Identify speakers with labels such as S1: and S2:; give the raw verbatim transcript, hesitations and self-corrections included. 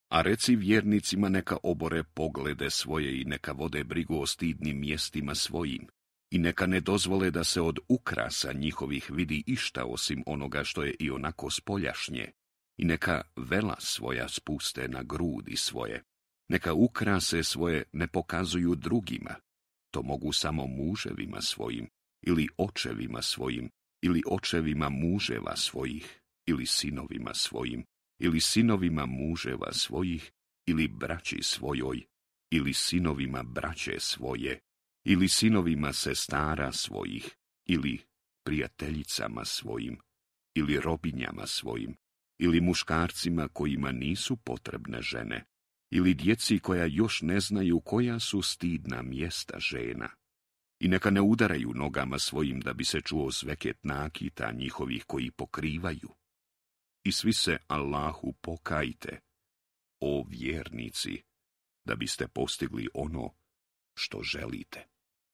S1: A reci vjernicima neka obore poglede svoje i neka vode brigu o stidnim mjestima svojim, i neka ne dozvole da se od ukrasa njihovih vidi išta osim onoga što je i onako spoljašnje, i neka vela svoja spuste na grudi svoje, neka ukrase svoje ne pokazuju drugima, to mogu samo muževima svojim, ili očevima svojim, ili očevima muževa svojih, ili sinovima svojim, ili sinovima muževa svojih, ili braći svojoj, ili sinovima braće svoje, ili sinovima sestara svojih, ili prijateljicama svojim, ili robinjama svojim, ili muškarcima kojima nisu potrebne žene, ili djeci koja još ne znaju koja su stidna mjesta žena. I neka ne udaraju nogama svojim da bi se čuo zveket nakita njihovih koji pokrivaju. I svi se Allahu pokajte, o vjernici, da biste postigli ono što želite.